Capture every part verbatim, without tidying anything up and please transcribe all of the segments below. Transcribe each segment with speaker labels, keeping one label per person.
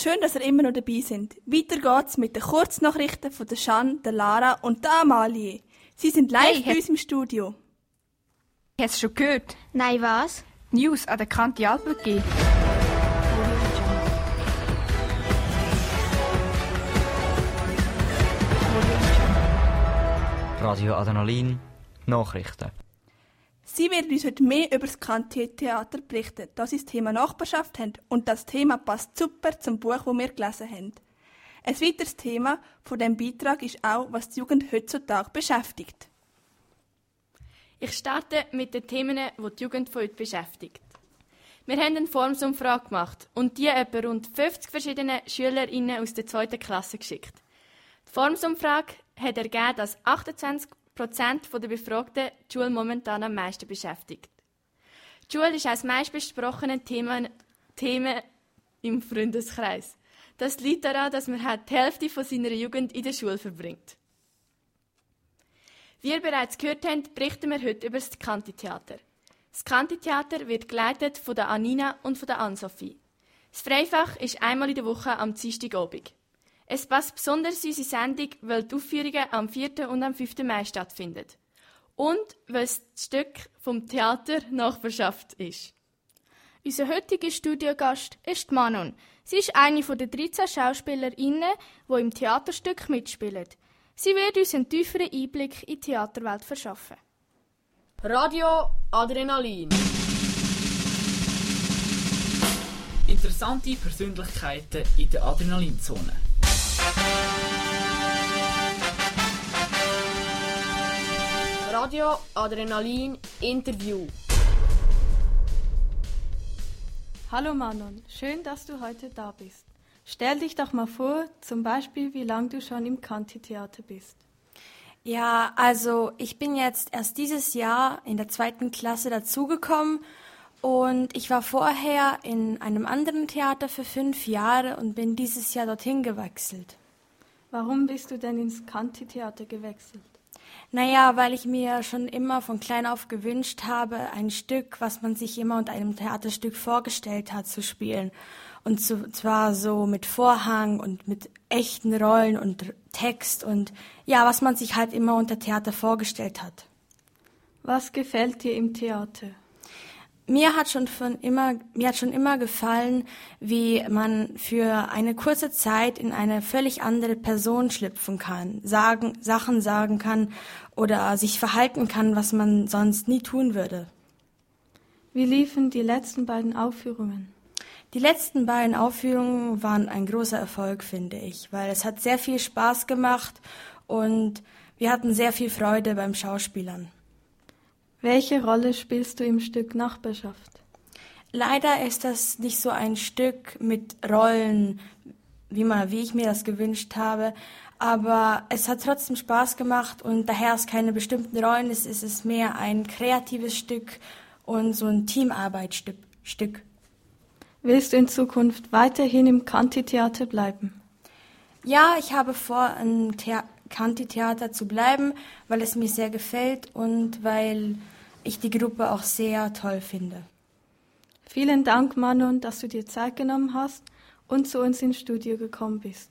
Speaker 1: Schön, dass ihr immer noch dabei seid. Weiter geht's mit den Kurznachrichten von der Jeanne, der Lara und der Amalie. Sie sind live
Speaker 2: Hey,
Speaker 1: bei uns im Studio.
Speaker 2: Hast du schon gehört?
Speaker 3: Nein, was?
Speaker 2: News an der Kante Alpen gegeben.
Speaker 4: Radio Adrenalin, Nachrichten.
Speaker 1: Sie werden uns heute mehr über das Kanti-Theater berichten, da sie das Thema Nachbarschaft haben und das Thema passt super zum Buch, das wir gelesen haben. Ein weiteres Thema von diesem Beitrag ist auch, was die Jugend heutzutage beschäftigt.
Speaker 5: Ich starte mit den Themen, die die Jugend von heute beschäftigt. Wir haben eine Formsumfrage gemacht und die etwa rund fünfzig verschiedene SchülerInnen aus der zweiten Klasse geschickt. Die Formsumfrage hat ergeben, dass achtundzwanzig Prozent der Befragten die Schule momentan am meisten beschäftigt. Die Schule ist als meistbesprochene Thema, Thema im Freundeskreis. Das liegt daran, dass man die Hälfte von seiner Jugend in der Schule verbringt. Wie ihr bereits gehört habt, berichten wir heute über das Kanti-Theater. Das Kanti-Theater wird geleitet von der Anina und von der Ann-Sophie. Das Freifach ist einmal in der Woche am Dienstagabend. Es passt besonders in unsere Sendung, weil die Aufführungen am vierten und am fünften Mai stattfinden. Und weil es das Stück vom Theater Nachbarschaft ist.
Speaker 3: Unser heutiger Studiogast ist Manon. Sie ist eine der dreizehn SchauspielerInnen, die im Theaterstück mitspielen. Sie wird uns einen tieferen Einblick in die Theaterwelt verschaffen.
Speaker 6: Radio Adrenalin.
Speaker 7: Interessante Persönlichkeiten in der Adrenalinzone.
Speaker 6: Radio Adrenalin Interview.
Speaker 8: Hallo Manon, schön, dass du heute da bist. Stell dich doch mal vor, zum Beispiel, wie lange du schon im Kanti-Theater bist.
Speaker 9: Ja, also ich bin jetzt erst dieses Jahr in der zweiten Klasse dazugekommen und ich war vorher in einem anderen Theater für fünf Jahre und bin dieses Jahr dorthin gewechselt.
Speaker 8: Warum bist du denn ins Kanti-Theater gewechselt?
Speaker 9: Naja, weil ich mir schon immer von klein auf gewünscht habe, ein Stück, was man sich immer unter einem Theaterstück vorgestellt hat, zu spielen. Und so, zwar so mit Vorhang und mit echten Rollen und Text und ja, was man sich halt immer unter Theater vorgestellt hat.
Speaker 8: Was gefällt dir im Theater?
Speaker 9: Mir hat schon von immer, mir hat schon immer gefallen, wie man für eine kurze Zeit in eine völlig andere Person schlüpfen kann, sagen, Sachen sagen kann oder sich verhalten kann, was man sonst nie tun würde.
Speaker 8: Wie liefen die letzten beiden Aufführungen?
Speaker 9: Die letzten beiden Aufführungen waren ein großer Erfolg, finde ich, weil es hat sehr viel Spaß gemacht und wir hatten sehr viel Freude beim Schauspielern.
Speaker 8: Welche Rolle spielst du im Stück Nachbarschaft?
Speaker 9: Leider ist das nicht so ein Stück mit Rollen, wie, man, wie ich mir das gewünscht habe, aber es hat trotzdem Spaß gemacht und daher es keine bestimmten Rollen ist, ist es mehr ein kreatives Stück und so ein Teamarbeitsstück.
Speaker 8: Willst du in Zukunft weiterhin im Kanti-Theater bleiben?
Speaker 9: Ja, ich habe vor, im Thea- Kanti-Theater zu bleiben, weil es mir sehr gefällt und weil ich die Gruppe auch sehr toll finde.
Speaker 8: Vielen Dank, Manon, dass du dir Zeit genommen hast und zu uns ins Studio gekommen bist.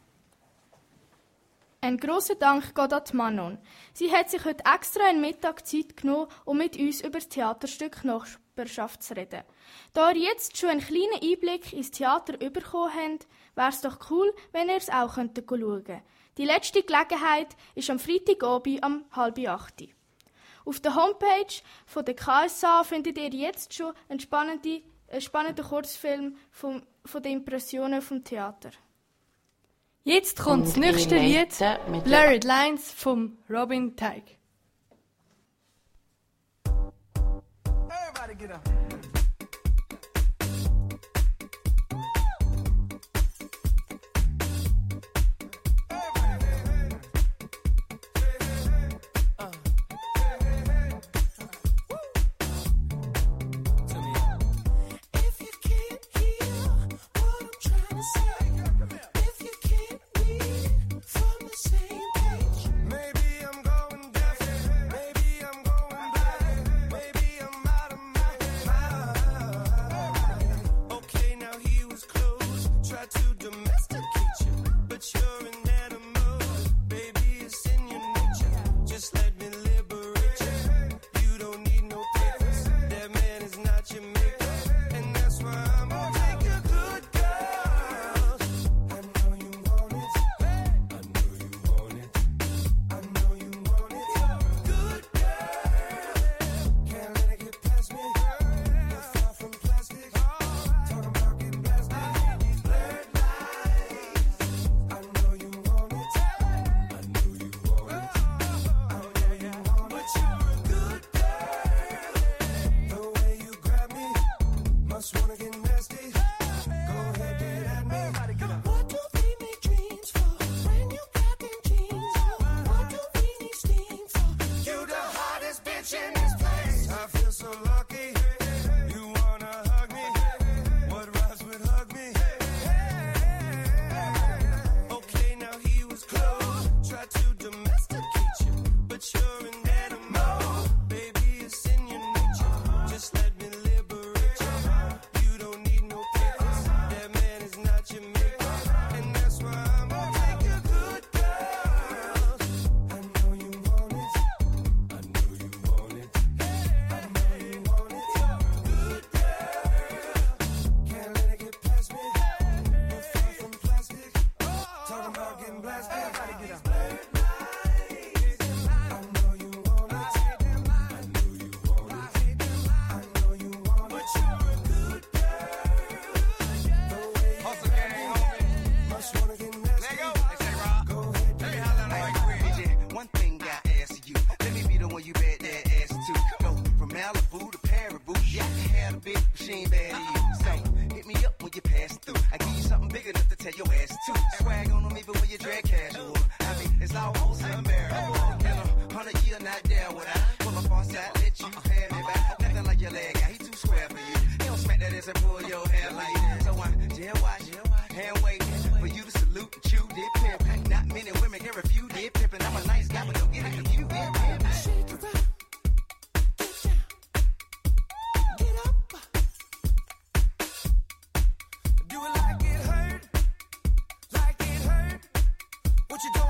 Speaker 3: Ein grosser Dank geht an Manon. Sie hat sich heute extra einen Mittag Zeit genommen, um mit uns über das Theaterstück Nachbarschaft zu reden. Da ihr jetzt schon einen kleinen Einblick ins Theater bekommen habt, wäre es doch cool, wenn ihr es auch schauen könntet. Die letzte Gelegenheit ist am Freitagabend um halb acht. Auf der Homepage von der K S A findet ihr jetzt schon einen spannenden, einen spannenden Kurzfilm vom, von den Impressionen vom Theater.
Speaker 10: Jetzt kommt das nächste Lied, Blurred Lines vom Robin Teig.
Speaker 11: Everybody get up. Maybe I'm going blind, maybe I'm out of my
Speaker 12: try to domesticate you, but you're an animal. Baby, it's in your nature. Just let me liberate you. You don't need no papers. That man is not your maker, and that's why I'm gonna take a good girl. I know you want it. I know you want it. I know you want it. Good girl. Can't let it get past me. You're far from plastic. Talking about getting blasted. Blurred lines. I know you want it. I know you want it. I know you want it. But you're a good girl. The way you grab me, must wanna get nasty. Go ahead, get at me. What do we need dreams for? When you got them jeans on. What do we need steam for? You the hottest bitch in this place. I feel so lucky. You wanna hug me? What rhymes with hug me? Okay, now he was close. Try to domesticate you, but you're an animal. Baby, it's in your nature. Just let me liberate you. You don't need no papers. That man is not your maker, and that's why I'm gonna take a good girl. I know you want it. I know you want it. I know you want it. Good girl. Can't let it get past me. You're far from plastic. Talking about getting blasted. Everybody get up. I know you want it. I know you want it. I know you want it. But you're a good girl. The way you grab me, must wanna get nasty. Go ahead, get at me.
Speaker 13: One thing I ask you, let me be the one you bet that ass to. Go from Malibu to Paribu, yeah, you had a big machine bad to you. So hit me up when you pass through. I give you something big enough to tell your ass to. Swag on them even when you drag casual. I mean, it's almost unbearable. In a hundred year, not there would I pull up on side, let you pay me back. Nothing like your leg guy, he too square for you. He don't smack that ass and pull your hair like that. So I jail watch, hand wait for you to salute and chew dip pimp. Not many women can refuse dip pimping. I'm a nice guy, but don't get it confused. Dip pimp.
Speaker 12: Shake it up. Get down. Get up. Do it like it hurt. Like it hurt. What you doing?